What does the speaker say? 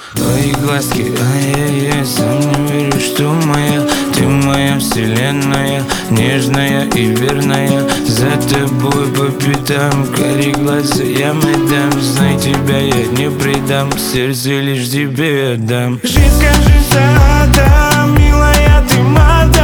Твои глазки, ай-яй-яй, сам не верю, что моя. Ты моя вселенная, нежная и верная. За тобой по пятам, карие глаза я дам. Знай, тебя я не предам, сердце лишь тебе отдам. Жизнь, скажи, задам, милая, ты мадам.